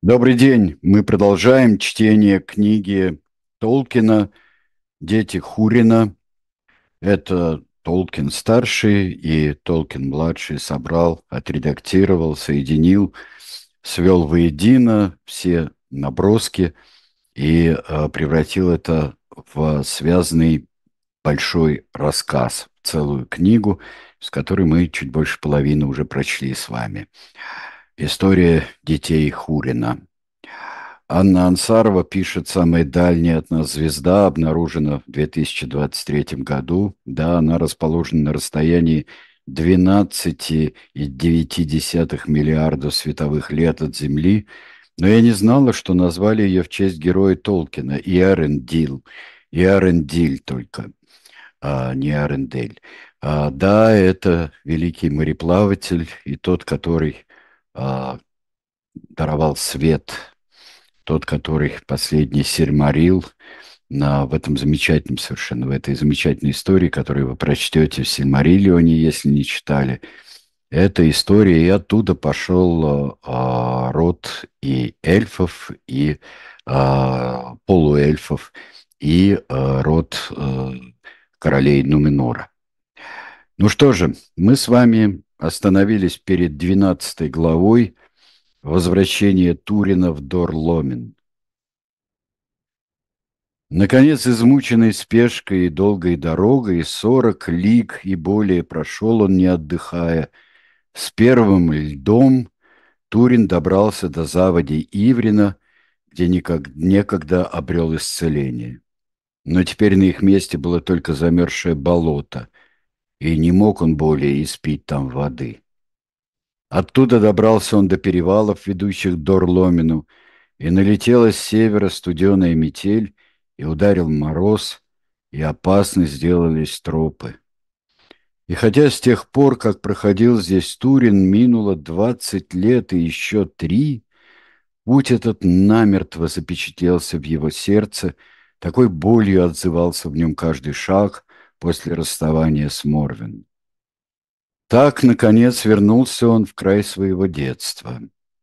Добрый день. Мы продолжаем чтение книги Толкина «Дети Хурина». Это Толкин старший и Толкин младший собрал, отредактировал, соединил, свел воедино все наброски и превратил это в связанный большой рассказ, целую книгу, с которой мы чуть больше половины уже прочли с вами. История детей Хурина. Анна Ансарова пишет: «Самая дальняя от нас звезда обнаружена в 2023 году. Да, она расположена на расстоянии 12,9 световых лет от Земли, но я не знала, что назвали ее в честь героя Толкина, Иарендил. Иарендиль только, не Арендель. Да, это великий мореплаватель и тот, который а, даровал свет, тот, который последний Сильмарил, в этом замечательном совершенно, в этой замечательной истории, которую вы прочтете в Сильмариллионе, если не читали. Эта история, и оттуда пошел род и эльфов, и полуэльфов, и род королей Нуменора. Ну что же, мы с вами остановились перед 12 главой «Возвращение Турина в Дор-Ломин». Наконец, измученный спешкой и долгой дорогой, 40 лиг и более прошел он, не отдыхая. С первым льдом Турин добрался до заводи Иврина, где некогда обрел исцеление. Но теперь на их месте было только замерзшее болото, и не мог он более испить там воды. Оттуда добрался он до перевалов, ведущих к Дорломину, и налетела с севера студеная метель, и ударил мороз, и опасны сделались тропы. И хотя с тех пор, как проходил здесь Турин, минуло 20 лет и еще 3, путь этот намертво запечатлелся в его сердце, такой болью отзывался в нем каждый шаг после расставания с Морвин. Так, наконец, вернулся он в край своего детства.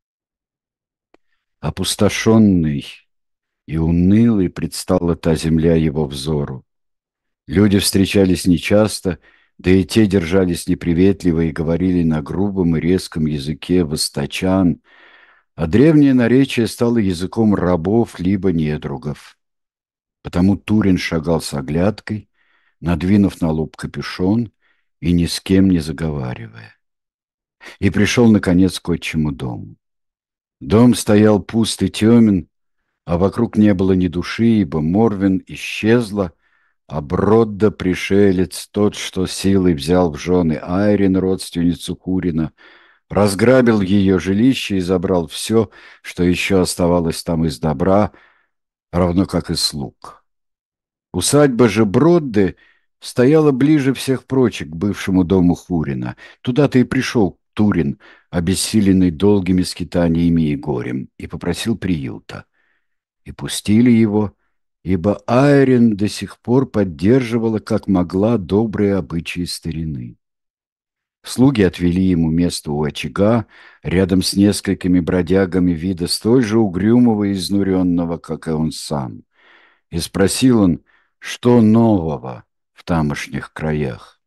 Опустошенный и унылой предстала та земля его взору. Люди встречались нечасто, да и те держались неприветливо и говорили на грубом и резком языке восточан, а древнее наречие стало языком рабов либо недругов. Потому Турин шагал с оглядкой, надвинув на лоб капюшон и ни с кем не заговаривая. И пришел, наконец, к отчему дому. Дом стоял пуст и темен, а вокруг не было ни души, ибо Морвин исчезла, а Бродда, пришелец, тот, что силой взял в жены Айрин, родственницу Хурина, разграбил ее жилище и забрал все, что еще оставалось там из добра, равно как и слуг. Усадьба же Бродды стояла ближе всех прочих к бывшему дому Хурина. Туда-то и пришел Турин, обессиленный долгими скитаниями и горем, и попросил приюта. И пустили его, ибо Айрин до сих пор поддерживала, как могла, добрые обычаи старины. Слуги отвели ему место у очага, рядом с несколькими бродягами вида столь же угрюмого и изнуренного, как и он сам. И спросил он, что нового в тамошних краях.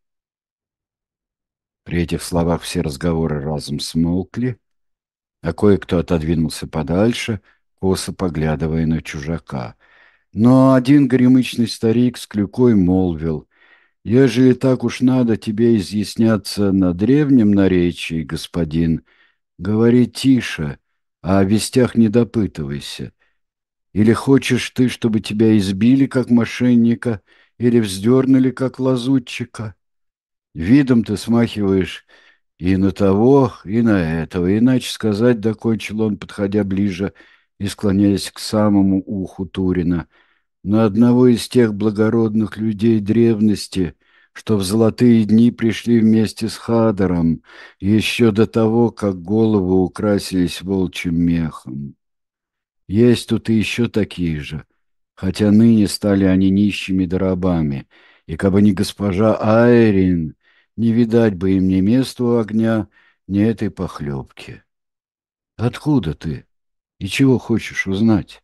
При этих словах все разговоры разом смолкли, а кое-кто отодвинулся подальше, косо поглядывая на чужака. Но один горемычный старик с клюкой молвил: «Ежели так уж надо тебе изъясняться на древнем наречии, господин, говори тише, а о вестях не допытывайся. Или хочешь ты, чтобы тебя избили, как мошенника, или вздернули, как лазутчика? Видом ты смахиваешь и на того, и на этого. Иначе сказать, — докончил он, подходя ближе и склоняясь к самому уху Турина, — на одного из тех благородных людей древности, что в золотые дни пришли вместе с Хадором, еще до того, как головы украсились волчьим мехом. Есть тут и еще такие же, хотя ныне стали они нищими да рабами, и кабы не госпожа Айрин, не видать бы им ни места у огня, ни этой похлебки. Откуда ты? И чего хочешь узнать?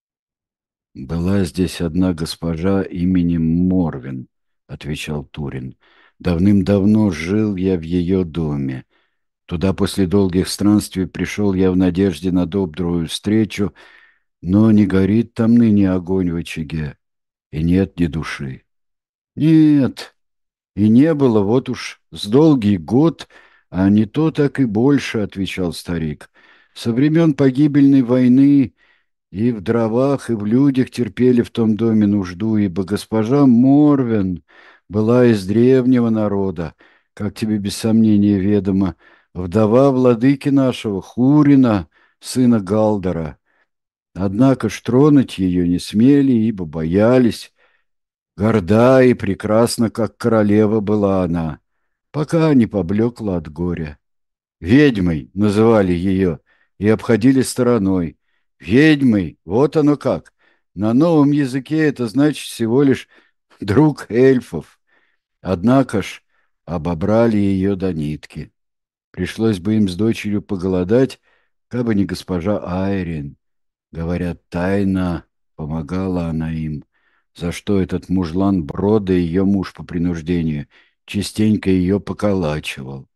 Была здесь одна госпожа именем Морвин, отвечал Турин. Давным-давно жил я в ее доме. Туда после долгих странствий пришел я в надежде на добрую встречу, но не горит там ныне огонь в очаге, и нет ни души. Нет, и не было вот уж с долгий год, а не то так и больше, отвечал старик. Со времен погибельной войны и в дровах, и в людях терпели в том доме нужду, ибо госпожа Морвен была из древнего народа, как тебе без сомнения ведомо, вдова владыки нашего Хурина, сына Галдора. Однако ж тронуть ее не смели, ибо боялись. Горда и прекрасна, как королева была она, пока не поблекла от горя. Ведьмой называли ее и обходили стороной. Ведьмой, вот оно как. На новом языке это значит всего лишь друг эльфов. Однако ж обобрали ее до нитки. Пришлось бы им с дочерью поголодать, кабы не госпожа Айрин. Говорят, тайно помогала она им, за что этот мужлан Брода, ее муж по принуждению, частенько ее поколачивал.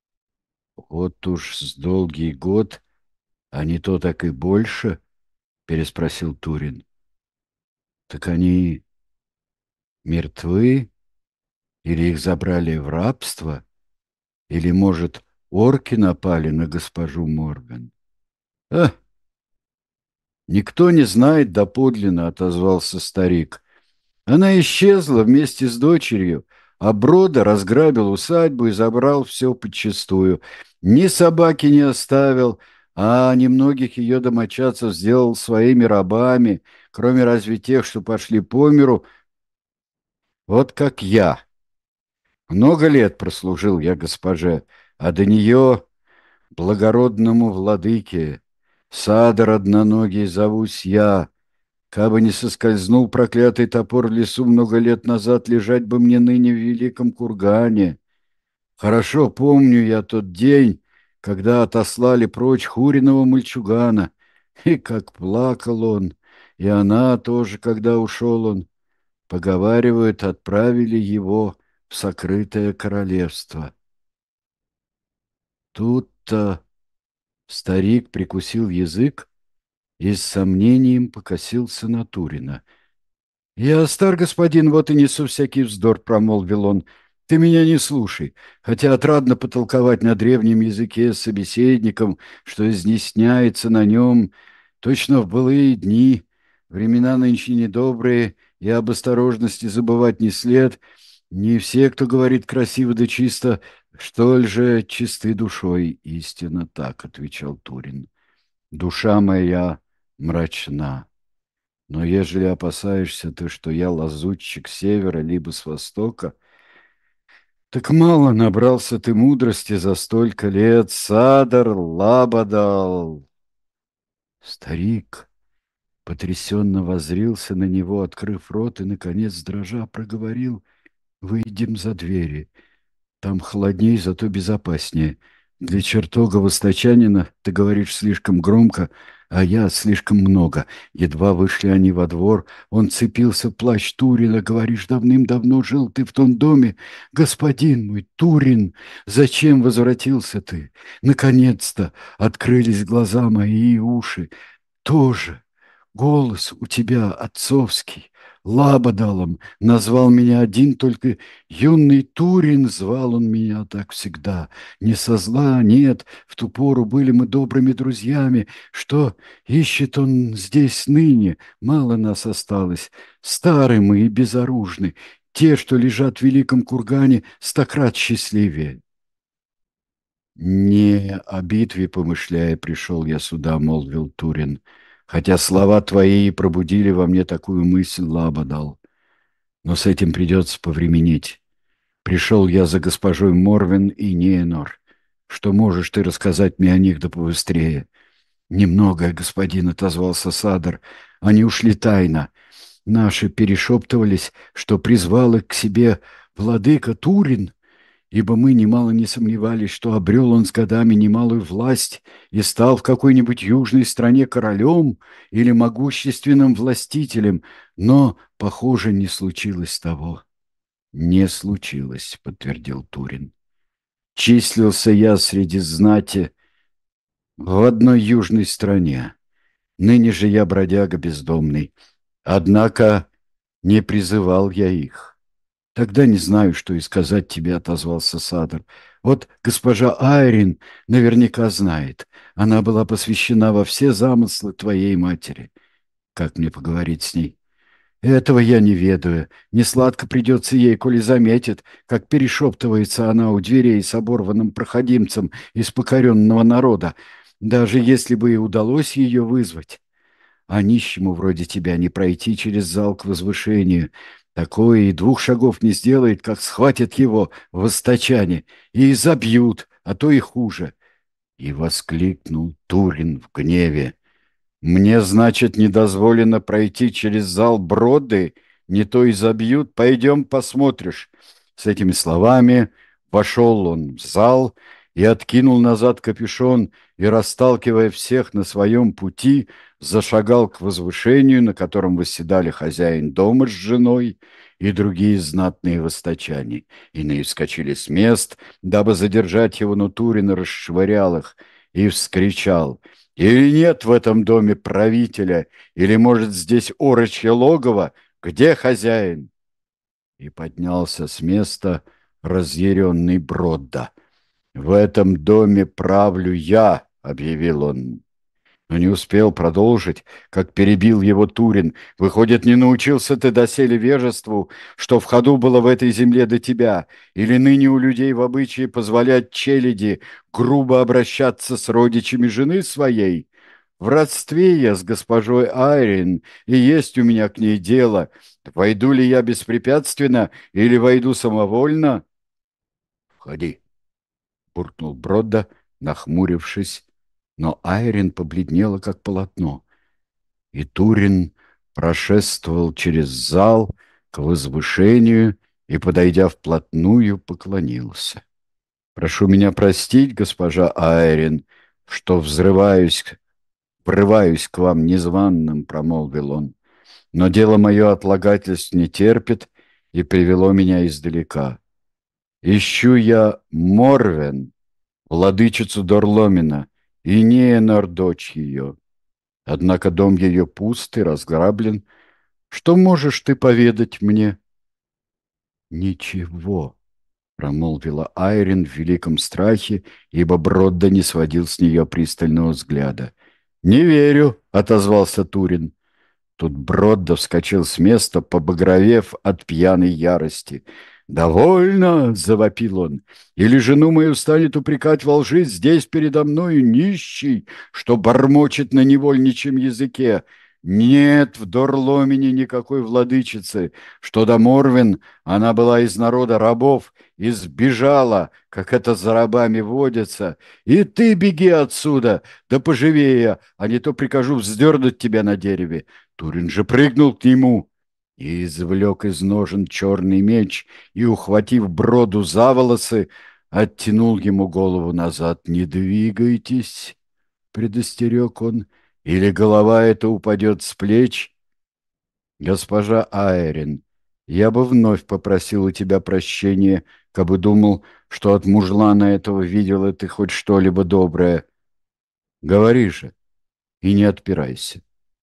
Вот уж с долгий год, а не то так и больше, переспросил Турин. Так они мертвы? Или их забрали в рабство? Или, может, орки напали на госпожу Морган? А, никто не знает доподлинно, отозвался старик. Она исчезла вместе с дочерью, а Брода разграбил усадьбу и забрал все подчистую. Ни собаки не оставил, а немногих ее домочадцев сделал своими рабами, кроме разве тех, что пошли по миру, вот как я. Много лет прослужил я госпоже, а до нее благородному владыке. Садор одноногий зовусь я. Кабы не соскользнул проклятый топор в лесу много лет назад, лежать бы мне ныне в великом кургане. Хорошо помню я тот день, когда отослали прочь Хуриного мальчугана, и как плакал он, и она тоже, когда ушел он. Поговаривают, отправили его в сокрытое королевство. Тут-то старик прикусил язык и с сомнением покосился на Турина. «Я стар, господин, вот и несу всякий вздор», — промолвил он. «Ты меня не слушай, хотя отрадно потолковать на древнем языке с собеседником, что изъясняется на нем, точно в былые дни. Времена нынче недобрые, и об осторожности забывать не след. Не все, кто говорит красиво да чисто, что ль же чисты душой». «Истинно так», — отвечал Турин. «Душа моя мрачна». Но ежели опасаешься ты, что я лазутчик с севера либо с востока, так мало набрался ты мудрости за столько лет, Садар Лабадал. Старик потрясенно воззрился на него, открыв рот, и, наконец, дрожа, проговорил: «Выйдем за двери. Там холодней, зато безопаснее. Для чертога восточанина ты говоришь слишком громко, а я слишком много». Едва вышли они во двор, он цепился в плащ Турина. «Говоришь, давным-давно жил ты в том доме? Господин мой, Турин, зачем возвратился ты? Наконец-то открылись глаза мои и уши. Тоже голос у тебя отцовский, Лабадалом назвал меня один только юный Турин, звал он меня так всегда. Не со зла, нет, в ту пору были мы добрыми друзьями. Что ищет он здесь ныне? Мало нас осталось. Стары мы и безоружны. Те, что лежат в великом кургане, стократ счастливее. «Не о битве помышляя пришел я сюда», — молвил Турин, «хотя слова твои и пробудили во мне такую мысль, Лабадал. Но с этим придется повременить. Пришел я за госпожой Морвин и Ниенор. Что можешь ты рассказать мне о них да побыстрее?» «Немногое, господин», — отозвался Садор. «Они ушли тайно. Наши перешептывались, что призвал их к себе владыка Турин, ибо мы немало не сомневались, что обрел он с годами немалую власть и стал в какой-нибудь южной стране королем или могущественным властителем, но, похоже, не случилось того. «Не случилось», — подтвердил Турин. «Числился я среди знати в одной южной стране. Ныне же я бродяга бездомный. Однако не призывал я их. Тогда не знаю, что и сказать тебе, — отозвался Садр. Вот госпожа Айрин наверняка знает. Она была посвящена во все замыслы твоей матери. Как мне поговорить с ней? Этого я не ведаю. Несладко придется ей, коли заметит, как перешептывается она у дверей с оборванным проходимцем из покоренного народа, даже если бы и удалось ее вызвать. А нищему вроде тебя не пройти через зал к возвышению. Такое и 2 шагов не сделает, как схватят его в источане и забьют, а то и хуже. И воскликнул Турин в гневе. Мне, значит, не дозволено пройти через зал Броды, не то и забьют. Пойдем посмотришь. С этими словами вошел он в зал и откинул назад капюшон и, расталкивая всех на своем пути, зашагал к возвышению, на котором восседали хозяин дома с женой и другие знатные восточане. Иные вскочили с мест, дабы задержать его, но Турин расшвырял их и вскричал: «Или нет в этом доме правителя, или, может, здесь орочье логово? Где хозяин?» И поднялся с места разъяренный Бродда. «В этом доме правлю я», — объявил он. Но не успел продолжить, как перебил его Турин. «Выходит, не научился ты доселе вежеству, что в ходу было в этой земле до тебя, или ныне у людей в обычае позволять челяди грубо обращаться с родичами жены своей? В родстве я с госпожой Айрин, и есть у меня к ней дело. Войду ли я беспрепятственно или войду самовольно?» «Входи», — буркнул Бродда, нахмурившись, но Айрин побледнела, как полотно, и Турин прошествовал через зал к возвышению и, подойдя вплотную, поклонился. «Прошу меня простить, госпожа Айрин, что врываюсь к вам незваным», — промолвил он, «но дело мое отлагательств не терпит и привело меня издалека. Ищу я Морвен, владычицу Дорломина, и Неенор, дочь ее. Однако дом ее пуст и разграблен. Что можешь ты поведать мне?» «Ничего», — промолвила Айрин в великом страхе, ибо Бродда не сводил с нее пристального взгляда. «Не верю», — отозвался Турин. Тут Бродда вскочил с места, побагровев от пьяной ярости. «Довольно!» — завопил он. «Или жену мою станет упрекать во лжи здесь передо мною нищий, что бормочет на невольничьем языке. Нет в Дорломине никакой владычицы, что до Морвин она была из народа рабов и сбежала, как это за рабами водится. И ты беги отсюда, да поживее, а не то прикажу вздернуть тебя на дереве». Турин же прыгнул к нему и извлек из ножен черный меч и, ухватив Броду за волосы, оттянул ему голову назад. «Не двигайтесь», — предостерег он, — «или голова эта упадет с плеч». «Госпожа Айрин, я бы вновь попросил у тебя прощения, кабы думал, что от мужлана этого видела ты хоть что-либо доброе. Говори же и не отпирайся.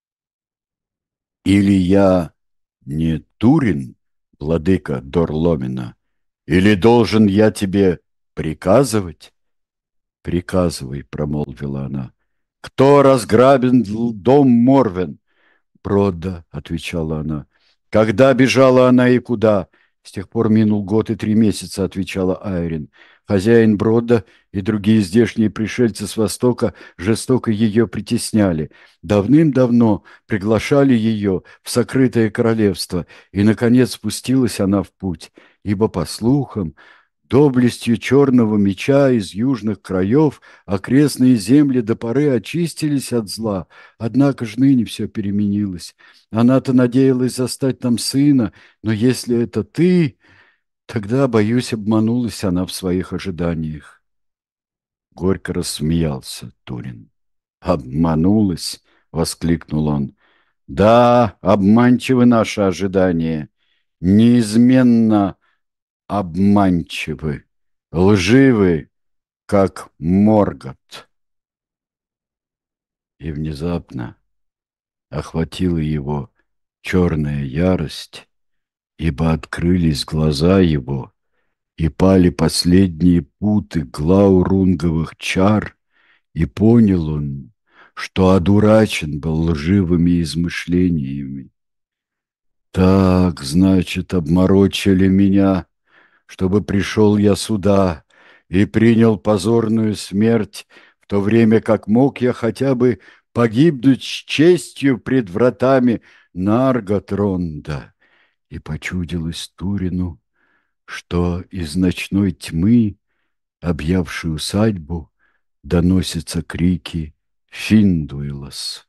Или я не Турин, владыка Дорломина, или должен я тебе приказывать?» «Приказывай», — промолвила она. «Кто разграбен дом Морвен?» «Бродда», — отвечала она. «Когда бежала она и куда?» «С тех пор минул год и 3 месяца», — отвечала Айрин. «Хозяин Бродда и другие здешние пришельцы с Востока жестоко ее притесняли. Давным-давно приглашали ее в сокрытое королевство, и, наконец, спустилась она в путь, ибо, по слухам, доблестью черного меча из южных краев окрестные земли до поры очистились от зла. Однако ж ныне все переменилось. Она-то надеялась застать там сына, но если это ты, Тогда, боюсь, обманулась она в своих ожиданиях. Горько рассмеялся Турин. «Обманулась!» — воскликнул он. «Да, обманчивы наши ожидания, неизменно обманчивы, лживы, как Моргот». И внезапно охватила его черная ярость, ибо открылись глаза его, и пали последние путы глаурунговых чар, и понял он, что одурачен был лживыми измышлениями. Так, значит, обморочили меня, чтобы пришел я сюда и принял позорную смерть, в то время как мог я хотя бы погибнуть с честью пред вратами Нарготронда. И почудилось Турину, что из ночной тьмы, объявшей усадьбу, доносятся крики «Финдуйлас!».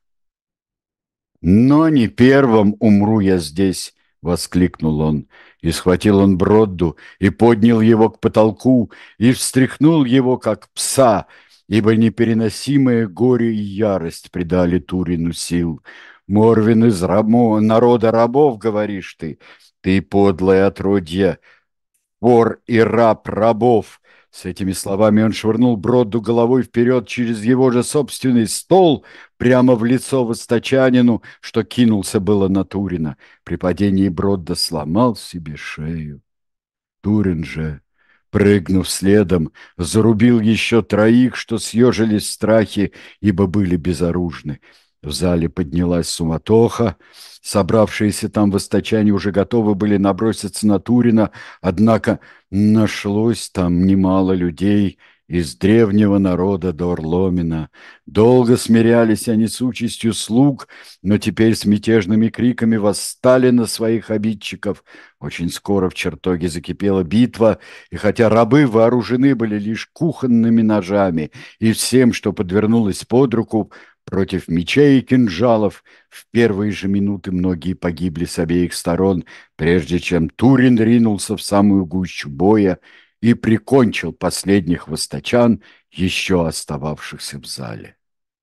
«Но не первым умру я здесь!» — воскликнул он, и схватил он Бродду, и поднял его к потолку, и встряхнул его, как пса, ибо непереносимое горе и ярость придали Турину сил. «Морвин из народа рабов, говоришь ты? Ты подлое отродье, вор и раб рабов!» С этими словами он швырнул Бродду головой вперед через его же собственный стол прямо в лицо восточанину, что кинулся было на Турина. При падении Бродда сломал себе шею. Турин же, прыгнув следом, зарубил еще троих, что съежились в страхе, ибо были безоружны. В зале поднялась суматоха. Собравшиеся там восточане уже готовы были наброситься на Турина, однако нашлось там немало людей из древнего народа Дорломина. Долго смирялись они с участью слуг, но теперь с мятежными криками восстали на своих обидчиков. Очень скоро в чертоге закипела битва, и хотя рабы вооружены были лишь кухонными ножами и всем, что подвернулось под руку, против мечей и кинжалов, в первые же минуты многие погибли с обеих сторон, прежде чем Турин ринулся в самую гущу боя и прикончил последних восточан, еще остававшихся в зале.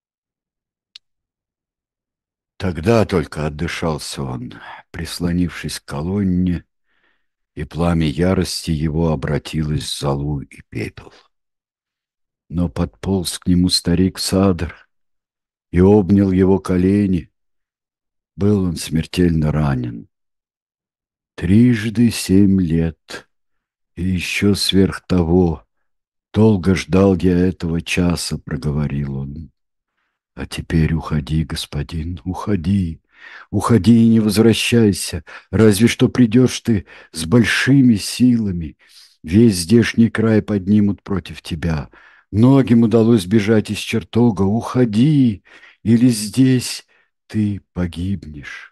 Тогда только отдышался он, прислонившись к колонне, и пламя ярости его обратилось в золу и пепел. Но подполз к нему старик Садр и обнял его колени. Был он смертельно ранен. 7 лет, и еще сверх того. Долго ждал я этого часа, проговорил он. А теперь уходи, господин, уходи. Уходи и не возвращайся, разве что придешь ты с большими силами. Весь здешний край поднимут против тебя. Многим удалось бежать из чертога. Уходи, или здесь ты погибнешь.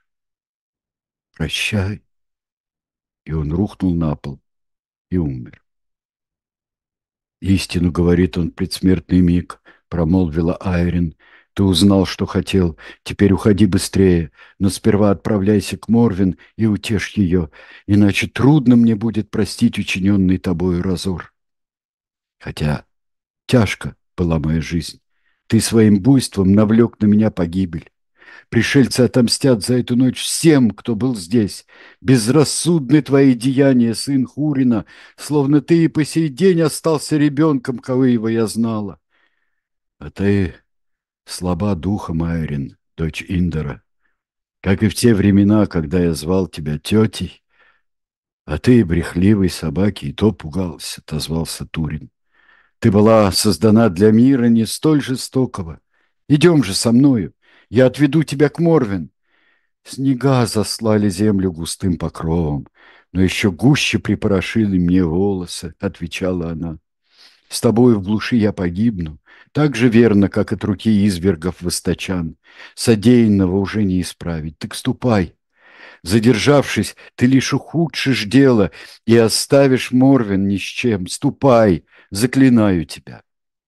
Прощай. И он рухнул на пол и умер. «Истину, — говорит он, — предсмертный миг, — промолвила Айрин. Ты узнал, что хотел. Теперь уходи быстрее, но сперва отправляйся к Морвин и утешь ее, иначе трудно мне будет простить учиненный тобою разор. Хотя тяжко была моя жизнь. Ты своим буйством навлек на меня погибель. Пришельцы отомстят за эту ночь всем, кто был здесь. Безрассудны твои деяния, сын Хурина, словно ты и по сей день остался ребенком, кого его я знала. А ты слаба духом, Айрин, дочь Индора, как и в те времена, когда я звал тебя тетей. А ты, брехливой собаки, и то пугался, — отозвался Турин. Ты была создана для мира не столь жестокого. Идем же со мною, я отведу тебя к Морвин. Снега заслали землю густым покровом, но еще гуще припорошили мне волосы, — отвечала она. С тобою в глуши я погибну, так же верно, как от руки извергов восточан. Содеянного уже не исправить. Так ступай. Задержавшись, ты лишь ухудшишь дело и оставишь Морвин ни с чем. Ступай, заклинаю тебя.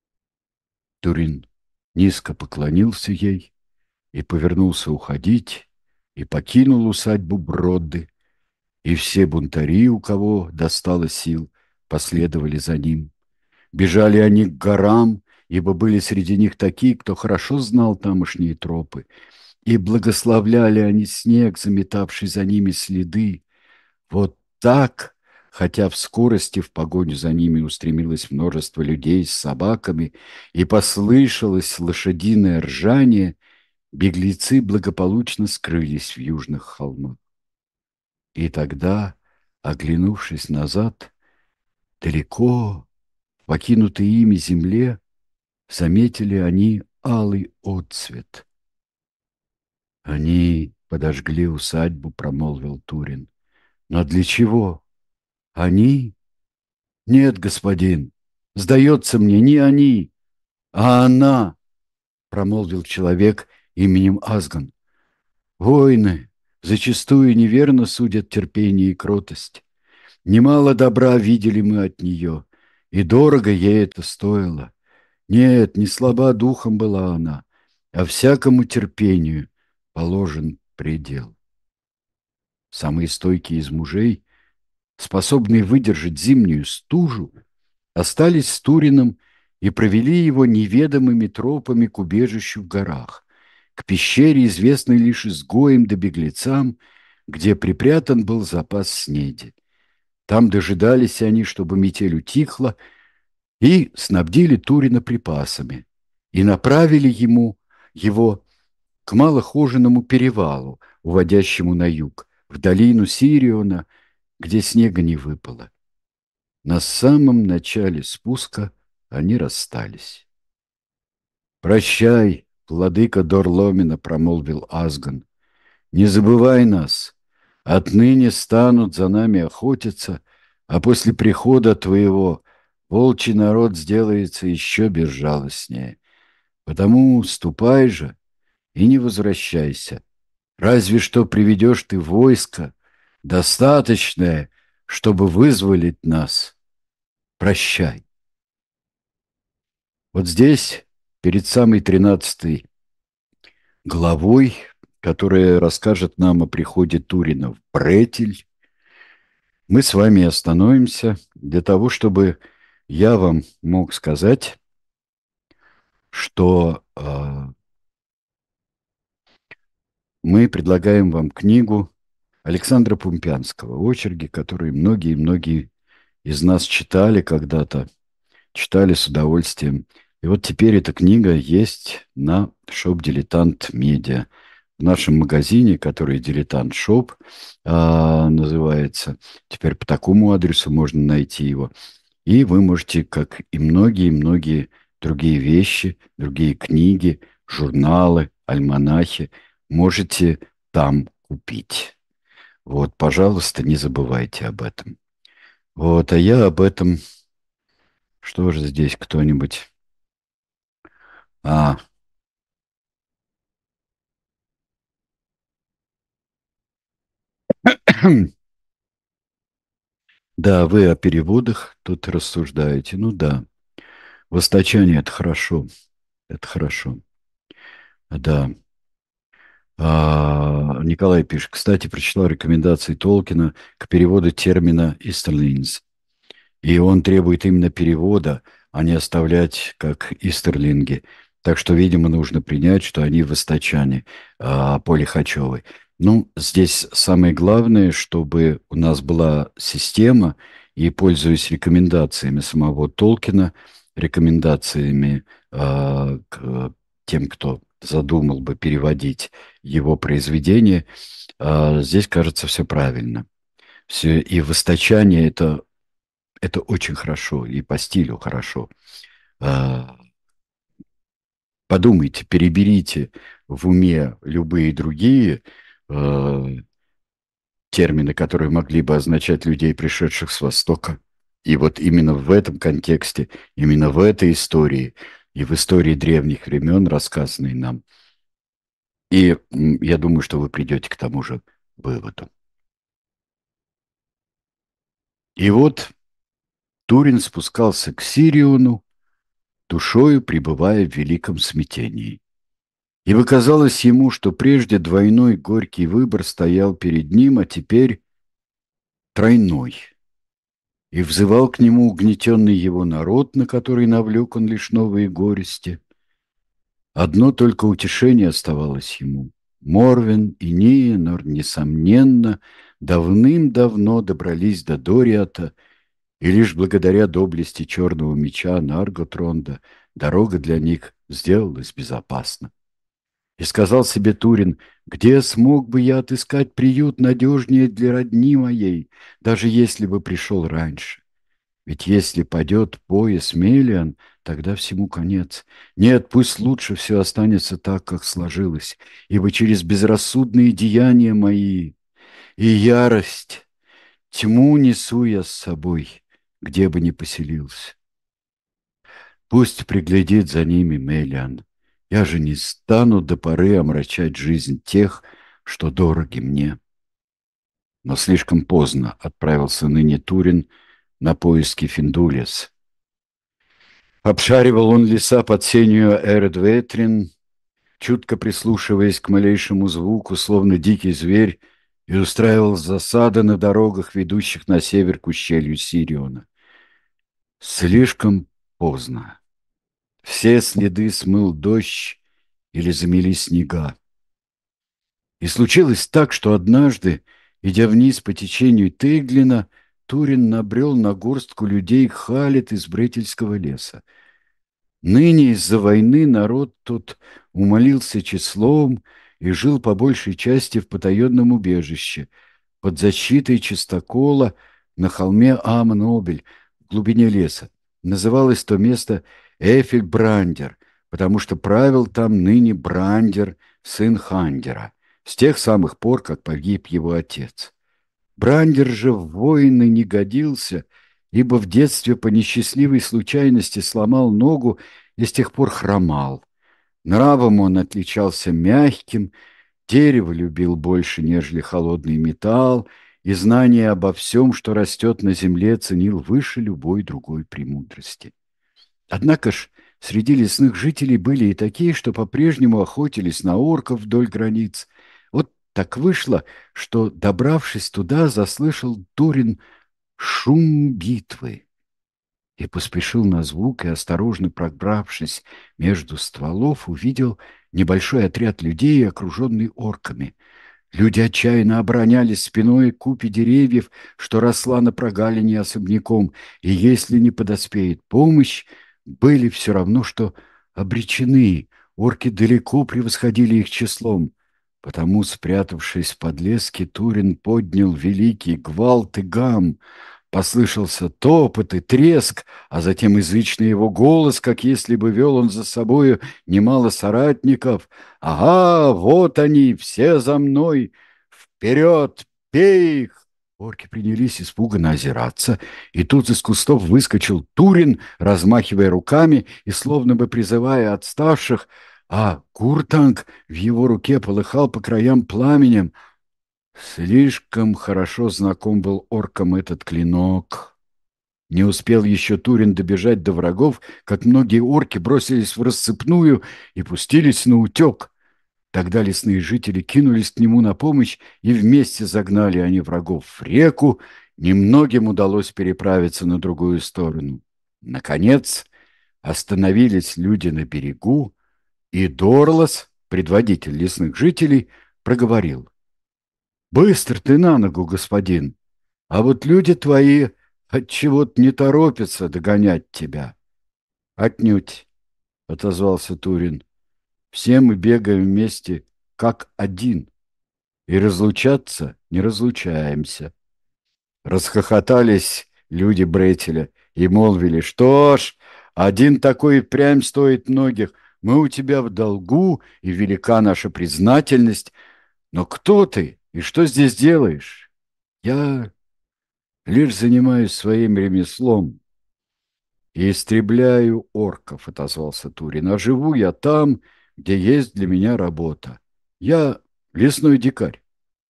Турин низко поклонился ей и повернулся уходить, и покинул усадьбу Бродды, и все бунтари, у кого достало сил, последовали за ним. Бежали они к горам, ибо были среди них такие, кто хорошо знал тамошние тропы, и благословляли они снег, заметавший за ними следы. Вот так, хотя в скорости в погоню за ними устремилось множество людей с собаками, и послышалось лошадиное ржание, беглецы благополучно скрылись в южных холмах. И тогда, оглянувшись назад, далеко, в покинутой ими земле, заметили они алый отцвет. «Они подожгли усадьбу», — промолвил Турин. «Но для чего? Они? Нет, господин, сдается мне, не они, а она», — промолвил человек именем Азган. «Воины зачастую неверно судят терпение и кротость. Немало добра видели мы от нее, и дорого ей это стоило. Нет, не слаба духом была она, а всякому терпению положен предел. Самые стойкие из мужей, способные выдержать зимнюю стужу, остались с Турином и провели его неведомыми тропами к убежищу в горах, к пещере, известной лишь изгоям да беглецам, где припрятан был запас снеди. Там дожидались они, чтобы метель утихла, и снабдили Турина припасами, и направили его к малохоженному перевалу, уводящему на юг, в долину Сириона, где снега не выпало. На самом начале спуска они расстались. «Прощай, владыка Дорломина», — промолвил Азган. «Не забывай нас. Отныне станут за нами охотиться, а после прихода твоего волчий народ сделается еще безжалостнее. Потому ступай же и не возвращайся. Разве что приведешь ты войско, достаточное, чтобы вызволить нас. Прощай». Вот здесь, перед самой 13-й главой, которая расскажет нам о приходе Турина в Бретель, мы с вами остановимся для того, чтобы я вам мог сказать, что мы предлагаем вам книгу Александра Пумпянского «Очерки», которые многие-многие из нас читали когда-то, читали с удовольствием. И вот теперь эта книга есть на Shop Дилетант Медиа. В нашем магазине, который Дилетант Шоп называется. Теперь по такому адресу можно найти его. И вы можете, как и многие-многие другие вещи, другие книги, журналы, альманахи, можете там купить. Вот, пожалуйста, не забывайте об этом. Вот, а я об этом... Что же здесь кто-нибудь... А, да, вы о переводах тут рассуждаете. Ну да, восточание — это хорошо. Это хорошо. Да. Николай пишет. Кстати, прочитал рекомендации Толкина к переводу термина «Easterlings». И он требует именно перевода, а не оставлять как «Истерлинги». Так что, видимо, нужно принять, что они восточане по Лихачевой. Ну, здесь самое главное, чтобы у нас была система, и, пользуясь рекомендациями самого Толкина, рекомендациями к тем, кто задумал бы переводить его произведение, здесь, кажется, все правильно. Все, и восточане это очень хорошо, и по стилю хорошо. А, Подумайте, переберите в уме любые другие термины, которые могли бы означать людей, пришедших с Востока. И вот именно в этом контексте, именно в этой истории и в истории древних времен, рассказанной нам. И я думаю, что вы придете к тому же выводу. И вот Турин спускался к Сириону, душою пребывая в великом смятении. И выказалось ему, что прежде двойной горький выбор стоял перед ним, а теперь тройной, и взывал к нему угнетенный его народ, на который навлек он лишь новые горести. Одно только утешение оставалось ему. Морвин и Ниенор, несомненно, давным-давно добрались до Дориата, и лишь благодаря доблести черного меча Нарготронда дорога для них сделалась безопасна. И сказал себе Турин: «Где смог бы я отыскать приют надежнее для родни моей, даже если бы пришел раньше? Ведь если падет пояс Мелиан, тогда всему конец. Нет, пусть лучше все останется так, как сложилось, ибо через безрассудные деяния мои и ярость, тьму несу я с собой, где бы ни поселился. Пусть приглядит за ними Мелиан. Я же не стану до поры омрачать жизнь тех, что дороги мне». Но слишком поздно отправился ныне Турин на поиски Финдулис. Обшаривал он леса под сенью Эрдветрин, чутко прислушиваясь к малейшему звуку, словно дикий зверь, и устраивал засады на дорогах, ведущих на север к ущелью Сириона. Слишком поздно. Все следы смыл дождь или замели снега. И случилось так, что однажды, идя вниз по течению Тейглина, Турин набрел на горстку людей Халет из Бретельского леса. Ныне из-за войны народ тут умолился числом и жил по большей части в потаенном убежище, под защитой чистокола на холме Амнобель в глубине леса. Называлось то место Эфель-Брандер, потому что правил там ныне Брандер, сын Хандера, с тех самых пор, как погиб его отец. Брандер же в воины не годился, ибо в детстве по несчастливой случайности сломал ногу и с тех пор хромал. Нравом он отличался мягким, дерево любил больше, нежели холодный металл, и знание обо всем, что растет на земле, ценил выше любой другой премудрости. Однако ж среди лесных жителей были и такие, что по-прежнему охотились на орков вдоль границ. Вот так вышло, что, добравшись туда, заслышал Турин шум битвы и поспешил на звук, и, осторожно пробравшись между стволов, увидел небольшой отряд людей, окруженный орками. Люди отчаянно оборонялись спиной к купе деревьев, что росла на прогалине особняком, и если не подоспеет помощь, были все равно, что обречены. Орки далеко превосходили их числом. Потому, спрятавшись в подлеске, Турин поднял великий гвалт и гам. Послышался топот и треск, а затем язычный его голос, как если бы вел он за собою немало соратников. «Ага, вот они, все за мной! Вперед, пей их!» Орки принялись испуганно озираться, и тут из кустов выскочил Турин, размахивая руками и словно бы призывая отставших, а Куртанг в его руке полыхал по краям пламенем. Слишком хорошо знаком был оркам этот клинок. Не успел еще Турин добежать до врагов, как многие орки бросились в рассыпную и пустились на утек. Тогда лесные жители кинулись к нему на помощь, и вместе загнали они врагов в реку. Немногим удалось переправиться на другую сторону. Наконец остановились люди на берегу, и Дорлас, предводитель лесных жителей, проговорил: «Быстро ты на ногу, господин, а вот люди твои отчего-то не торопятся догонять тебя». «Отнюдь», — отозвался Турин, — «все мы бегаем вместе, как один, и разлучаться не разлучаемся». Расхохотались люди Бретеля и молвили: «Что ж, один такой прям стоит многих. Мы у тебя в долгу, и велика наша признательность. Но кто ты и что здесь делаешь?» «Я лишь занимаюсь своим ремеслом и истребляю орков», — отозвался Турин. «А живу я там, где есть для меня работа. Я лесной дикарь».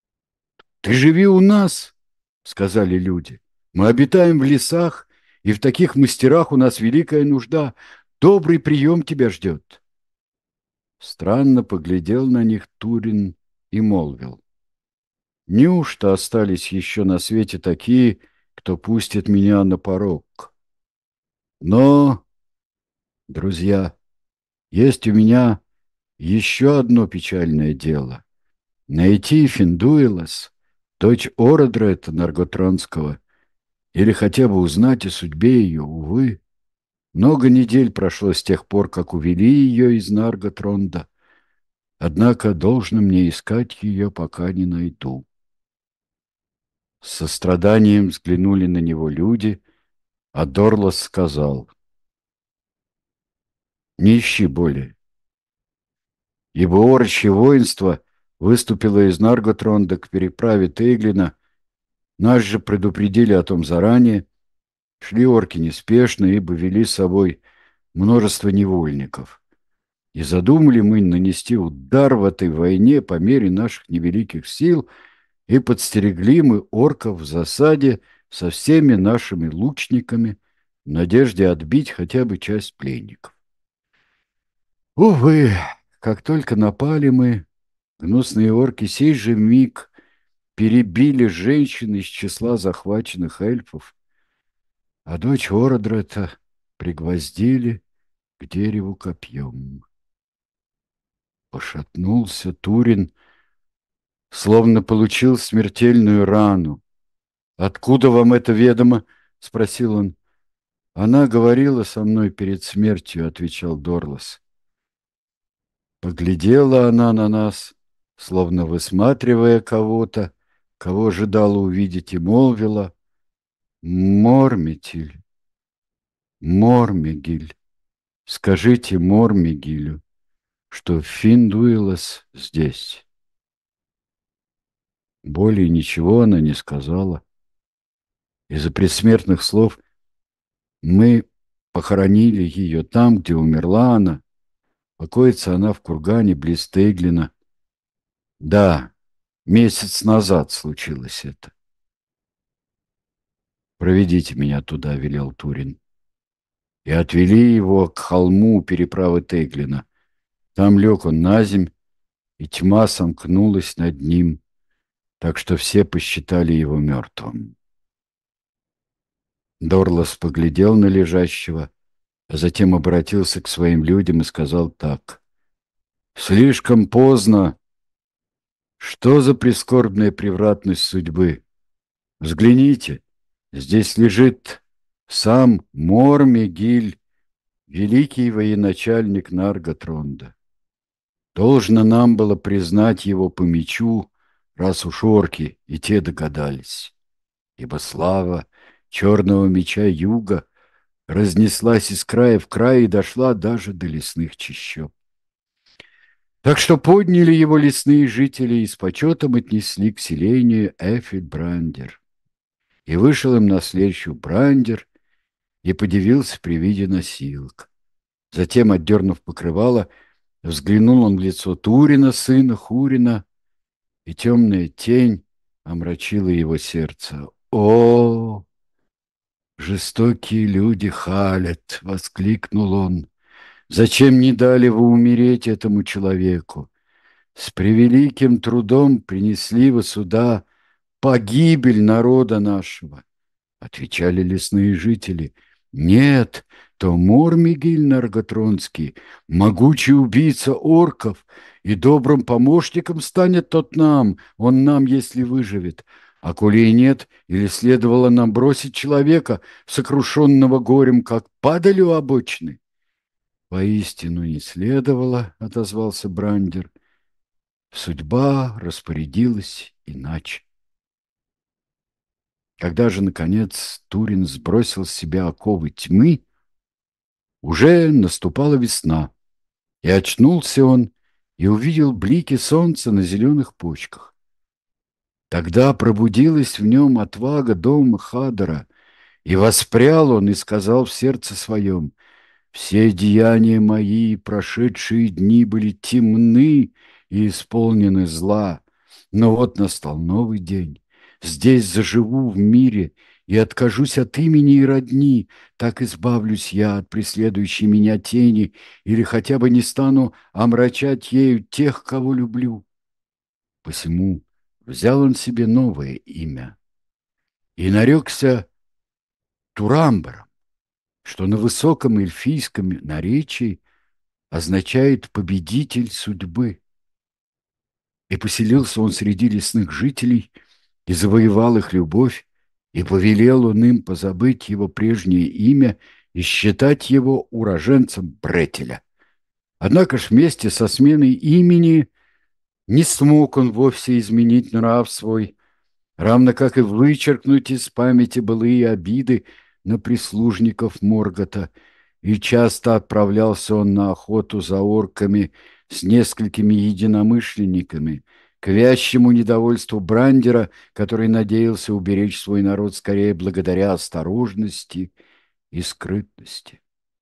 «Ты живи у нас», — сказали люди. «Мы обитаем в лесах, и в таких мастерах у нас великая нужда. Добрый прием тебя ждет». Странно поглядел на них Турин и молвил: Неужто остались еще на свете такие, кто пустит меня на порог? Но, друзья, есть у меня еще одно печальное дело. Найти Финдуэлас, дочь Ородрета Нарготронского, или хотя бы узнать о судьбе ее, увы. Много недель прошло с тех пор, как увели ее из Нарготронда. Однако должно мне искать ее, пока не найду. С состраданием взглянули на него люди, а Дорлас сказал: «Не ищи более, ибо орочье воинство выступило из Нарготронда к переправе Тейглина. Нас же предупредили о том заранее. Шли орки неспешно, ибо вели с собой множество невольников. И задумали мы нанести удар в этой войне по мере наших невеликих сил, и подстерегли мы орков в засаде со всеми нашими лучниками в надежде отбить хотя бы часть пленников. Увы, как только напали мы, гнусные орки сей же миг перебили женщин из числа захваченных эльфов, а дочь Ородрета пригвоздили к дереву копьем. Пошатнулся Турин, словно получил смертельную рану. «Откуда вам это ведомо?» — спросил он. «Она говорила со мной перед смертью», — отвечал Дорлас. Поглядела она на нас, словно высматривая кого-то, кого ожидала увидеть, и молвила: «Морметиль, Мормегиль, скажите Мормегилю, что Финдуэлас здесь». Более ничего она не сказала. Из-за предсмертных слов мы похоронили ее там, где умерла она. Покоится она в кургане близ Тейглина. Да, месяц назад случилось это. «Проведите меня туда», — велел Турин. И отвели его к холму переправы Тейглина. Там лег он наземь, и тьма сомкнулась над ним, так что все посчитали его мертвым. Дорлас поглядел на лежащего, а затем обратился к своим людям и сказал так: «Слишком поздно. Что за прискорбная превратность судьбы? Взгляните, здесь лежит сам Мормегиль, великий военачальник Нарготронда. Должно нам было признать его по мечу, раз уж орки и те догадались, ибо слава черного меча юга разнеслась из края в край и дошла даже до лесных чащоб. Так что подняли его лесные жители и с почетом отнесли к селению Эфель-Брандер. И вышел им навстречу Брандер и подивился при виде носилок. Затем, отдернув покрывало, взглянул он в лицо Турина, сына Хурина, и темная тень омрачила его сердце. «О, жестокие люди халят!» — воскликнул он. «Зачем не дали вы умереть этому человеку? С превеликим трудом принесли вы сюда погибель народа нашего». Отвечали лесные жители: «Нет, то Мормигиль Нарготронский, могучий убийца орков, и добрым помощником станет тот нам, он нам, если выживет. А коли и нет, или следовало нам бросить человека, сокрушенного горем, как падаль у обочины?» «Поистину не следовало», — отозвался Брандер. «Судьба распорядилась иначе». Когда же, наконец, Турин сбросил с себя оковы тьмы, уже наступала весна, и очнулся он и увидел блики солнца на зеленых почках. Тогда пробудилась в нем отвага дома Хадара, и воспрял он и сказал в сердце своем: «Все деяния мои, прошедшие дни, были темны и исполнены зла. Но вот настал новый день. Здесь заживу в мире и откажусь от имени и родни. Так избавлюсь я от преследующей меня тени, или хотя бы не стану омрачать ею тех, кого люблю». Посему взял он себе новое имя и нарекся Турамбром, что на высоком эльфийском наречии означает «победитель судьбы». И поселился он среди лесных жителей, и завоевал их любовь, и повелел он им позабыть его прежнее имя и считать его уроженцем Бретеля. Однако ж вместе со сменой имени не смог он вовсе изменить нрав свой, равно как и вычеркнуть из памяти былые обиды на прислужников Моргота, и часто отправлялся он на охоту за орками с несколькими единомышленниками, к вящему недовольству Брандера, который надеялся уберечь свой народ скорее благодаря осторожности и скрытности.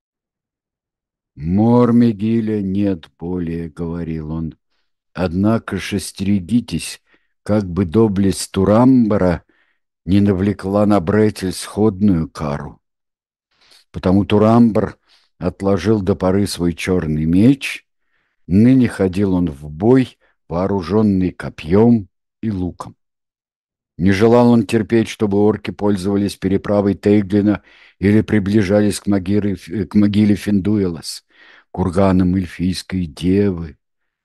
«Мормегиля нет более», — говорил он. «Однако ж остерегитесь, как бы доблесть Турамбара не навлекла на Бретель сходную кару. Потому Турамбар отложил до поры свой черный меч, ныне ходил он в бой, вооруженный копьем и луком. Не желал он терпеть, чтобы орки пользовались переправой Тейглина или приближались к могиле Финдуэлас, курганам эльфийской девы.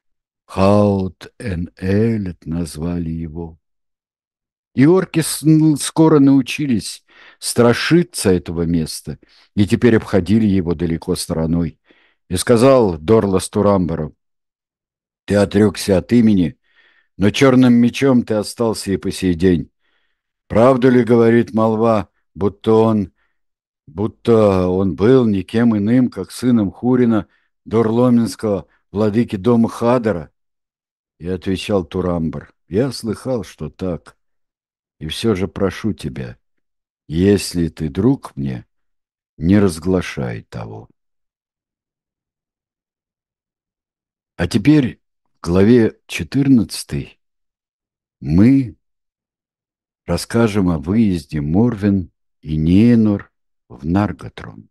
Хаут-эн-Элет назвали его. И орки скоро научились страшиться этого места и теперь обходили его далеко стороной. И сказал Дорлас Турамбару: «Ты отрекся от имени, но черным мечом ты остался и по сей день. Правду ли говорит молва, будто он был никем иным, как сыном Хурина, Дорломинского, владыки дома Хадара?» И отвечал Турамбар: «Я слыхал, что так, и все же прошу тебя, если ты друг мне, не разглашай того». А теперь в главе 14 мы расскажем о выезде Морвин и Ниенор в Нарготронд.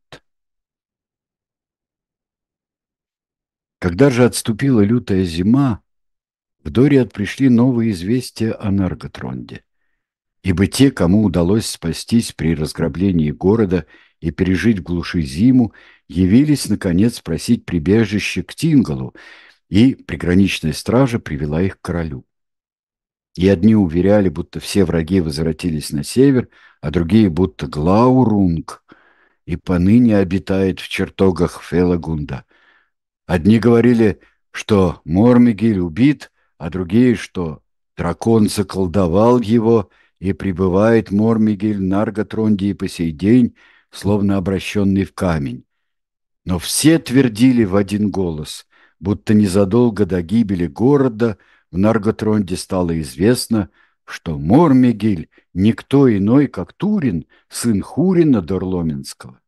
Когда же отступила лютая зима, в Дориат пришли новые известия о Нарготронде, ибо те, кому удалось спастись при разграблении города и пережить в глуши зиму, явились, наконец, просить прибежище к Тингалу, и приграничная стража привела их к королю. И одни уверяли, будто все враги возвратились на север, а другие, будто Глаурунг и поныне обитает в чертогах Фелагунда. Одни говорили, что Мормегиль убит, а другие, что дракон заколдовал его, и пребывает Мормегиль в Нарготронде и по сей день, словно обращенный в камень. Но все твердили в один голос, будто незадолго до гибели города в Нарготронде стало известно, что Мормегиль никто иной, как Турин, сын Хурина Дорломенского.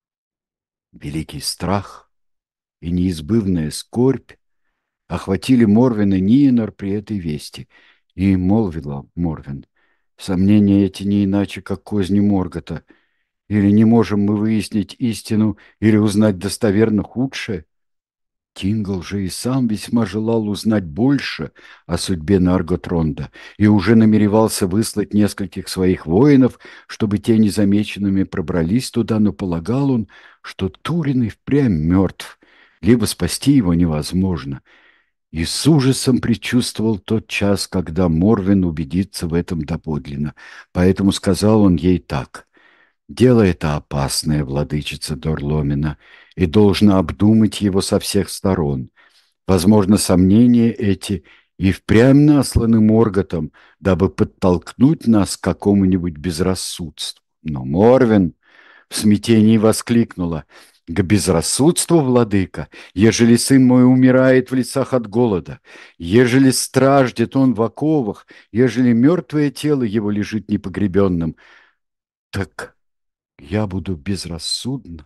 Великий страх и неизбывная скорбь охватили Морвин и Ниенор при этой вести, и молвила Морвин: «Сомнения эти не иначе, как козни Моргота. Или не можем мы выяснить истину, или узнать достоверно худшее?» Тингл же и сам весьма желал узнать больше о судьбе Нарготронда и уже намеревался выслать нескольких своих воинов, чтобы те незамеченными пробрались туда, но полагал он, что Турин и впрямь мертв, либо спасти его невозможно, и с ужасом предчувствовал тот час, когда Морвин убедится в этом доподлинно. Поэтому сказал он ей так: «Дело это опасное, владычица Дорломина, и должно обдумать его со всех сторон. Возможно, сомнения эти и впрямь насланы Морготом, дабы подтолкнуть нас к какому-нибудь безрассудству». Но Морвин в смятении воскликнула: «К безрассудству, владыка, ежели сын мой умирает в лесах от голода, ежели страждет он в оковах, ежели мертвое тело его лежит непогребенным, так я буду безрассудна.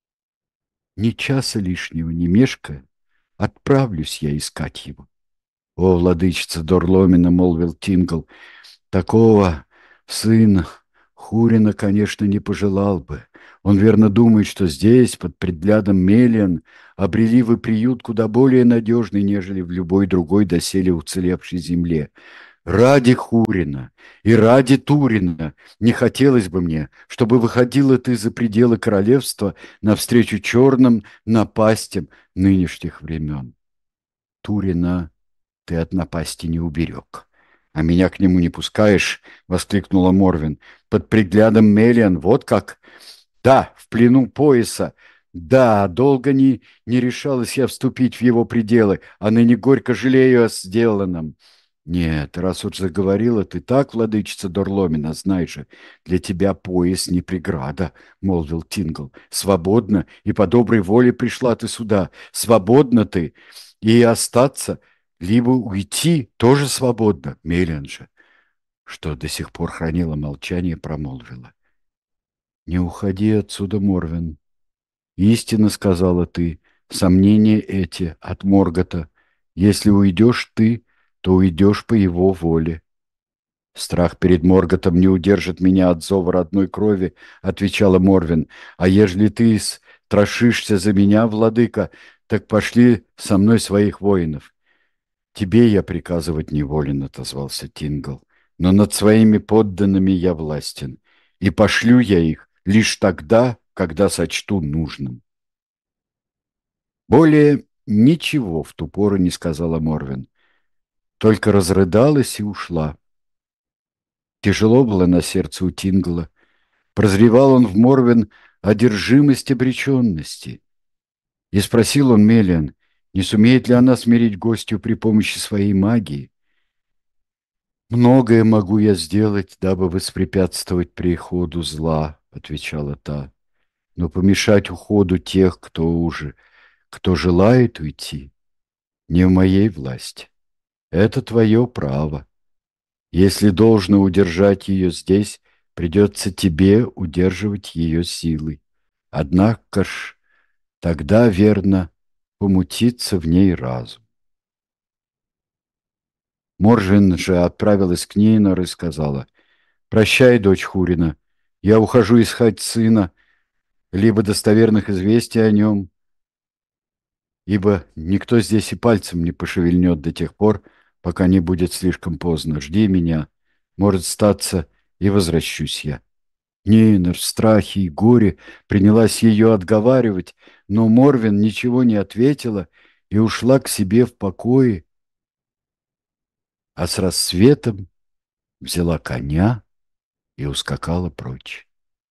Ни часа лишнего, не мешкая, отправлюсь я искать его». «О, владычица Дорломина, — молвил Тингл, — такого сына Хурина, конечно, не пожелал бы. Он верно думает, что здесь, под приглядом Мелиан, обрели вы приют куда более надежный, нежели в любой другой доселе уцелевшей земле. Ради Хурина и ради Турина не хотелось бы мне, чтобы выходила ты за пределы королевства навстречу черным напастям нынешних времен. Турина ты от напасти не уберег. А меня к нему не пускаешь, — воскликнула Морвин. Под приглядом Мелиан, вот как? Да, в плену пояса. Да, долго не решалась я вступить в его пределы, а ныне горько жалею о сделанном. Нет, раз уж заговорила ты так, владычица Дорломина, знай же, для тебя пояс не преграда, — молвил Тингл. Свободно и по доброй воле пришла ты сюда. Свободно ты и остаться, либо уйти тоже свободно. Мелиан же, что до сих пор хранила молчание, промолвила. Не уходи отсюда, Морвин. Истинно сказала ты, сомнения эти от Моргота. Если уйдешь ты, то уйдешь по его воле. Страх перед Морготом не удержит меня от зова родной крови, отвечала Морвин. А ежели ты страшишься за меня, владыка, так пошли со мной своих воинов. Тебе я приказывать не волен, отозвался Тингл, но над своими подданными я властен, и пошлю я их лишь тогда, когда сочту нужным. Более ничего в ту пору не сказала Морвин, только разрыдалась и ушла. Тяжело было на сердце у Тингла. Прозревал он в Морвин одержимость обреченности. И спросил он Мелиан, не сумеет ли она смирить гостью при помощи своей магии. «Многое могу я сделать, дабы воспрепятствовать приходу зла», — отвечала та. «Но помешать уходу тех, кто желает уйти, не в моей власти. Это твое право. Если должно удержать ее здесь, придется тебе удерживать ее силой. Однако ж тогда, верно, помутится в ней разум». Моржин же отправилась к Нейнор и сказала: «Прощай, дочь Хурина, я ухожу искать сына, либо достоверных известий о нем, ибо никто здесь и пальцем не пошевельнет до тех пор, пока не будет слишком поздно. Жди меня, может статься, и возвращусь я». Нейнер в страхе и горе принялась ее отговаривать, но Морвин ничего не ответила и ушла к себе в покое, а с рассветом взяла коня и ускакала прочь.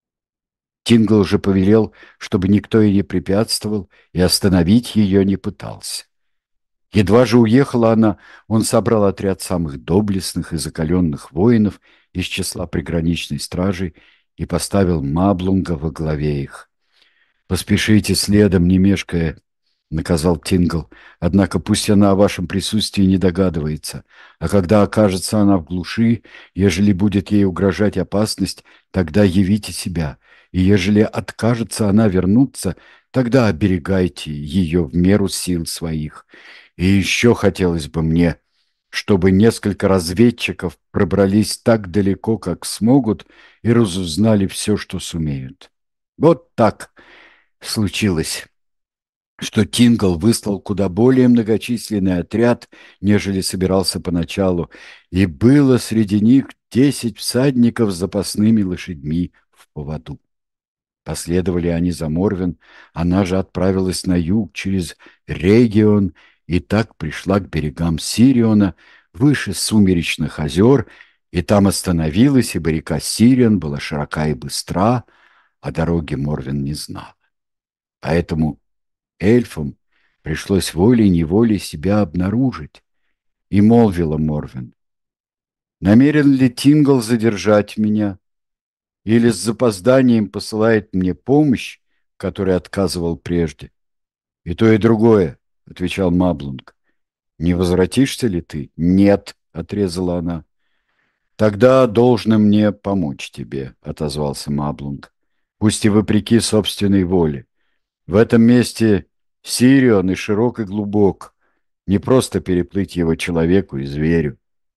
Тингл же повелел, чтобы никто ей не препятствовал, и остановить ее не пытался. Едва же уехала она, он собрал отряд самых доблестных и закаленных воинов из числа приграничной стражи и поставил Маблунга во главе их. «Поспешите следом, не мешкая», — наказал Тингл. «Однако пусть она о вашем присутствии не догадывается, а когда окажется она в глуши, ежели будет ей угрожать опасность, тогда явите себя, и ежели откажется она вернуться, тогда оберегайте ее в меру сил своих. И еще хотелось бы мне, чтобы несколько разведчиков пробрались так далеко, как смогут, и разузнали все, что сумеют». Вот так случилось, что Тингл выслал куда более многочисленный отряд, нежели собирался поначалу, и было среди них 10 всадников с запасными лошадьми в поводу. Последовали они за Морвин, она же отправилась на юг через Регион и так пришла к берегам Сириона, выше Сумеречных озер, и там остановилась, ибо река Сирион была широка и быстра, а дороги Морвин не знала. Поэтому эльфам пришлось волей-неволей себя обнаружить, и молвила Морвин: «Намерен ли Тингл задержать меня, или с запозданием посылает мне помощь, которой отказывал прежде?» «И то, и другое», — отвечал Маблунг. «Не возвратишься ли ты?» «Нет», — отрезала она. «Тогда должно мне помочь тебе», — отозвался Маблунг, «пусть и вопреки собственной воле. В этом месте Сирион и широк, и глубок. Не просто переплыть его человеку и зверю.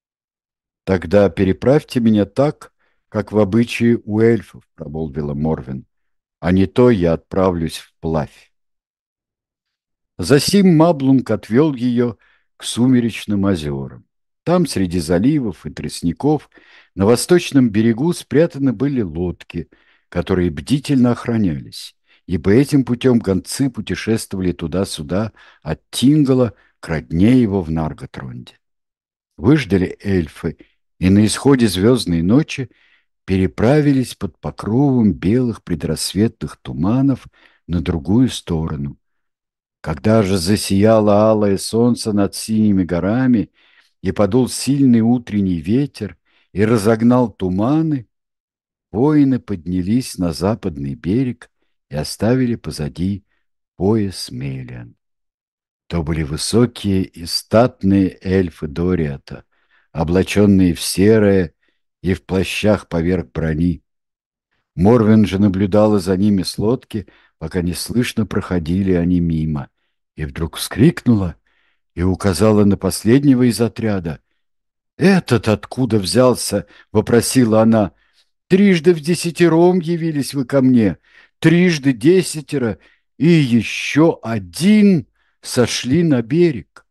Тогда переправьте меня так, как в обычае у эльфов, — промолвила Морвин, — а не то я отправлюсь вплавь. Засим Маблунг отвел ее к Сумеречным озерам. Там, среди заливов и тростников, на восточном берегу спрятаны были лодки, которые бдительно охранялись, ибо этим путем гонцы путешествовали туда-сюда от Тингала к родне его в Нарготронде. Выждали эльфы, и на исходе звездной ночи переправились под покровом белых предрассветных туманов на другую сторону. Когда же засияло алое солнце над синими горами, и подул сильный утренний ветер, и разогнал туманы, воины поднялись на западный берег и оставили позади пояс Мелиан. То были высокие и статные эльфы Дориата, облаченные в серое и в плащах поверх брони. Морвин же наблюдала за ними с лодки, пока неслышно проходили они мимо, и вдруг вскрикнула и указала на последнего из отряда. «Этот откуда взялся?» — вопросила она. «Трижды в десятером явились вы ко мне, трижды десятеро, и еще один сошли на берег».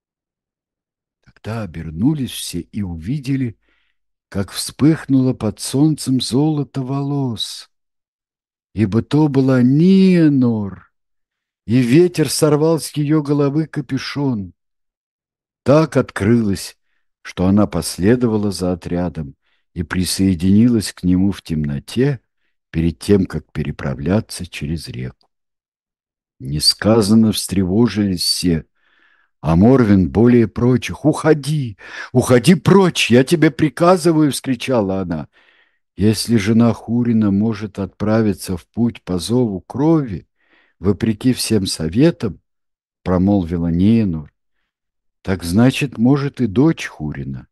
Тогда обернулись все и увидели, как вспыхнуло под солнцем золото волос, ибо то была Ниенор, и ветер сорвал с ее головы капюшон. Так открылось, что она последовала за отрядом и присоединилась к нему в темноте перед тем, как переправляться через реку. Несказанно встревожились все, а Морвин более прочих. «Уходи! Уходи прочь! Я тебе приказываю!» — вскричала она. «Если жена Хурина может отправиться в путь по зову крови, вопреки всем советам, — промолвила Ниенор, — так значит, может и дочь Хурина.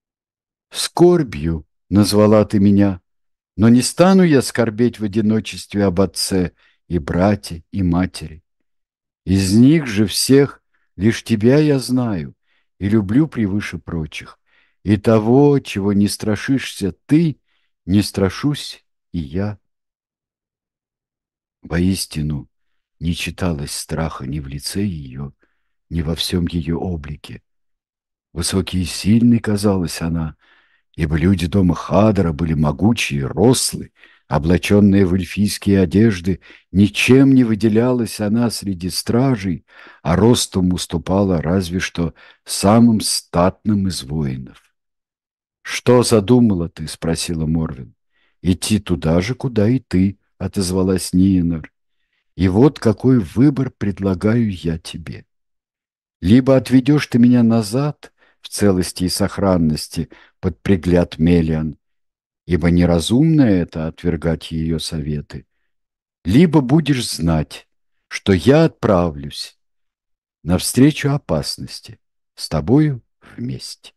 Скорбью назвала ты меня, но не стану я скорбеть в одиночестве об отце и брате и матери. Из них же всех лишь тебя я знаю и люблю превыше прочих. И того, чего не страшишься ты, не страшусь и я». Воистину, не читалось страха ни в лице ее, ни во всем ее облике. Высокой и сильной казалась она, ибо люди дома Хадара были могучие, рослые, облаченные в эльфийские одежды. Ничем не выделялась она среди стражей, а ростом уступала разве что самым статным из воинов. «Что задумала ты?» — спросила Морвин. «Идти туда же, куда и ты», — отозвалась Ниенор. «И вот какой выбор предлагаю я тебе. Либо отведешь ты меня назад в целости и сохранности под пригляд Мелиан, ибо неразумно это отвергать ее советы, либо будешь знать, что я отправлюсь навстречу опасности с тобою вместе».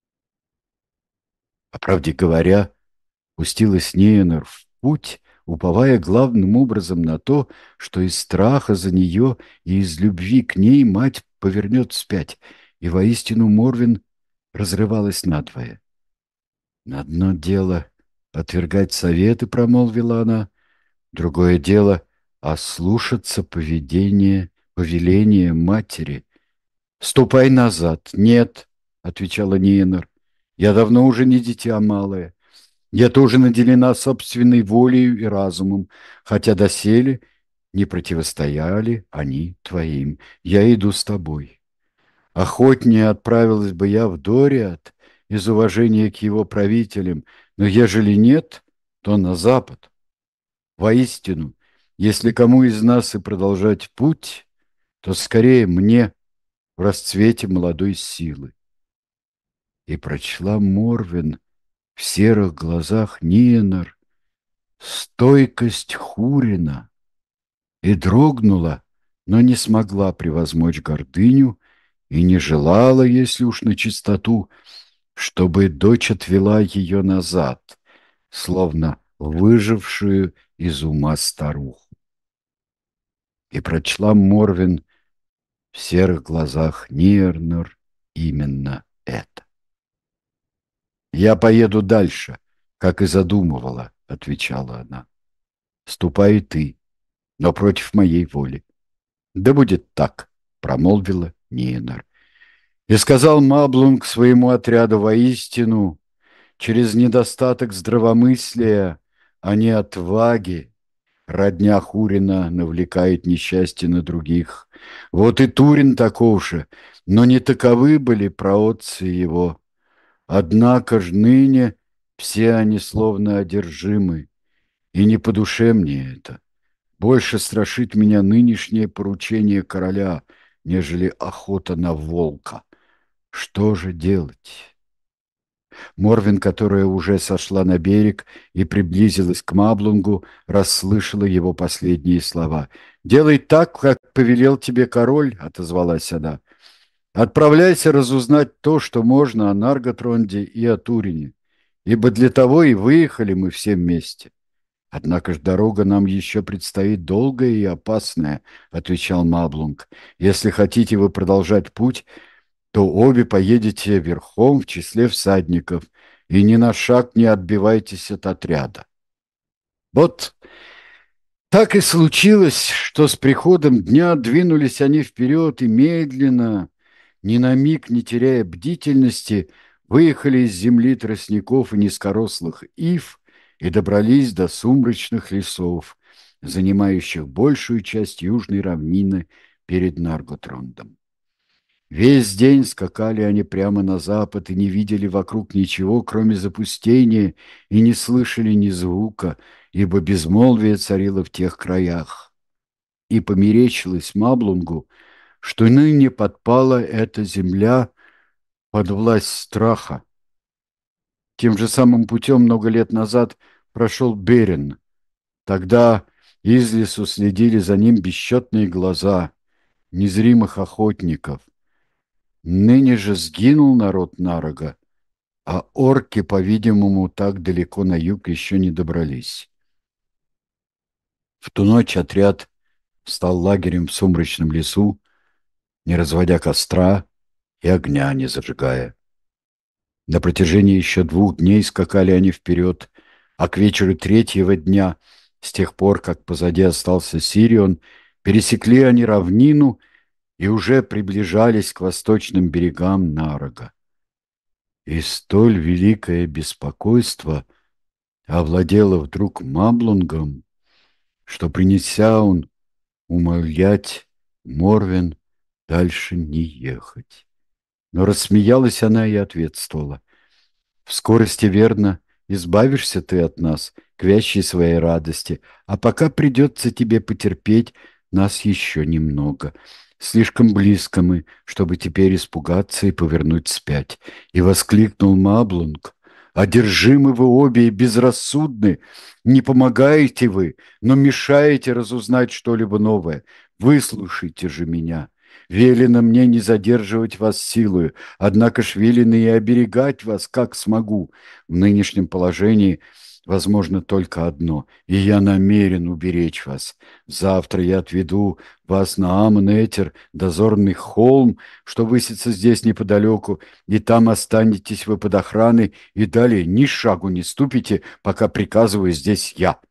По правде говоря, пустилась Нейнор в путь, уповая главным образом на то, что из страха за нее и из любви к ней мать повернет вспять, и воистину Морвин разрывалась надвое. «На одно дело отвергать советы, — промолвила она, — другое дело — ослушаться повеления матери. Ступай назад». «Нет, — отвечала Ниенор, — я давно уже не дитя малое. Я тоже наделена собственной волею и разумом, хотя доселе не противостояли они твоим. Я иду с тобой. Охотнее отправилась бы я в Дориат из уважения к его правителям, но ежели нет, то на запад. Воистину, если кому из нас и продолжать путь, то скорее мне в расцвете молодой силы». И прочла Морвин в серых глазах Ниенор стойкость Хурина и дрогнула, но не смогла превозмочь гордыню и не желала, если уж на чистоту, чтобы дочь отвела ее назад, словно выжившую из ума старуху. И прочла Морвин в серых глазах Ниернор именно это. «Я поеду дальше, как и задумывала», — отвечала она. «Ступай и ты, но против моей воли». «Да будет так», — промолвила Ниенор. И сказал Маблунг своему отряду: воистину, через недостаток здравомыслия, а не отваги, родня Хурина навлекает несчастье на других. Вот и Турин таков же, но не таковы были праотцы его. Однако ж ныне все они словно одержимы, и не по душе мне это. Больше страшит меня нынешнее поручение короля, нежели охота на волка. Что же делать? Морвин, которая уже сошла на берег и приблизилась к Маблунгу, расслышала его последние слова. «Делай так, как повелел тебе король», — отозвалась она. «Отправляйся разузнать то, что можно о Нарготронде и о Турине, ибо для того и выехали мы все вместе». «Однако ж дорога нам еще предстоит долгая и опасная», — отвечал Маблунг. «Если хотите вы продолжать путь, то обе поедете верхом в числе всадников, и ни на шаг не отбивайтесь от отряда». Вот так и случилось, что с приходом дня двинулись они вперед и медленно, ни на миг не теряя бдительности, выехали из земли тростников и низкорослых ив и добрались до сумрачных лесов, занимающих большую часть южной равнины перед Нарготрондом. Весь день скакали они прямо на запад и не видели вокруг ничего, кроме запустения, и не слышали ни звука, ибо безмолвие царило в тех краях. И померещилось Маблунгу, что ныне подпала эта земля под власть страха. Тем же самым путем много лет назад прошел Берин. Тогда из лесу следили за ним бесчетные глаза незримых охотников. Ныне же сгинул народ Нарога, а орки, по-видимому, так далеко на юг еще не добрались. В ту ночь отряд стал лагерем в сумрачном лесу, не разводя костра и огня не зажигая. На протяжении еще 2 дней скакали они вперед, а к вечеру третьего дня, с тех пор, как позади остался Сирион, пересекли они равнину и уже приближались к восточным берегам Нарога. И столь великое беспокойство овладело вдруг Маблунгом, что, принеся он умолять Морвин дальше не ехать. Но рассмеялась она и ответствовала: «В скорости, верно, избавишься ты от нас, к вящей своей радости, а пока придется тебе потерпеть нас еще немного. Слишком близко мы, чтобы теперь испугаться и повернуть вспять». И воскликнул Маблунг: «Одержимы вы обе и безрассудны. Не помогаете вы, но мешаете разузнать что-либо новое. Выслушайте же меня. Велено мне не задерживать вас силою, однако ж велено и оберегать вас, как смогу. В нынешнем положении возможно только одно, и я намерен уберечь вас. Завтра я отведу вас на Амон-Этер, дозорный холм, что высится здесь неподалеку, и там останетесь вы под охраной, и далее ни шагу не ступите, пока приказываю здесь я».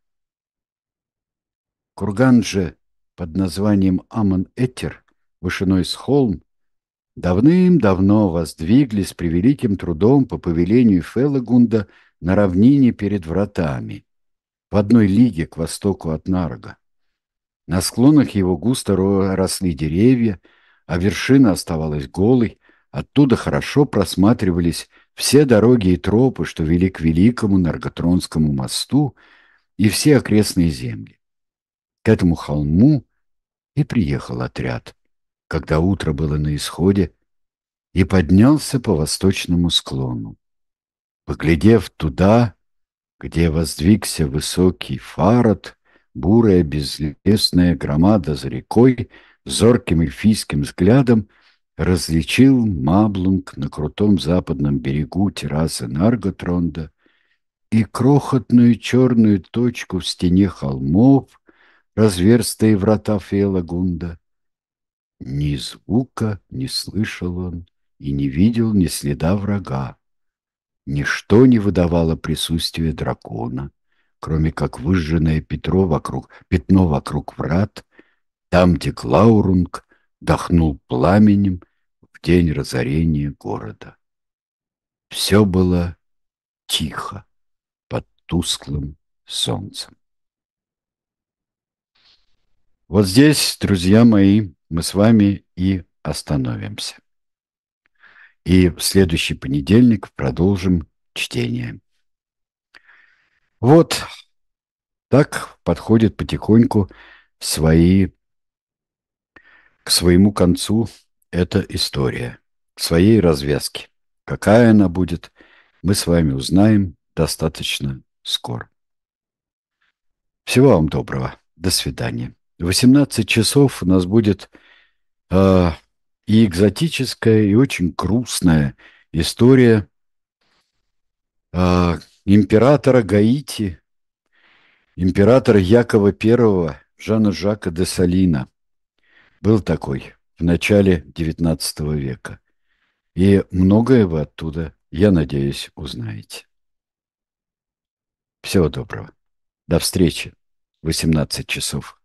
Курган же под названием Амон-Этер, вышиной с холм, давным-давно воздвигли с превеликим трудом по повелению Фелагунда на равнине перед вратами, в одной лиге к востоку от Нарога. На склонах его густо росли деревья, а вершина оставалась голой, оттуда хорошо просматривались все дороги и тропы, что вели к великому Нарготронскому мосту, и все окрестные земли. К этому холму и приехал отряд, когда утро было на исходе, и поднялся по восточному склону. Поглядев туда, где воздвигся высокий Фарад, бурая безлесная громада за рекой, зорким эльфийским взглядом различил Маблунг на крутом западном берегу террасы Нарготронда и крохотную черную точку в стене холмов, разверстые врата Фелагунда. Ни звука не слышал он и не видел ни следа врага. Ничто не выдавало присутствие дракона, кроме как выжженное пятно вокруг врат, там, где Глаурунг дохнул пламенем в в день разорения города. Все было тихо под тусклым солнцем. Вот здесь, друзья мои, мы с вами и остановимся. И в следующий понедельник продолжим чтение. Вот так подходит потихоньку свои, к своему концу эта история, к своей развязке. Какая она будет, мы с вами узнаем достаточно скоро. Всего вам доброго. До свидания. В 18 часов у нас будет э, и экзотическая, и очень грустная история императора Гаити, императора Якова I Жана-Жака де Салина. Был такой в начале XIX века. И многое вы оттуда, я надеюсь, узнаете. Всего доброго. До встречи в 18 часов.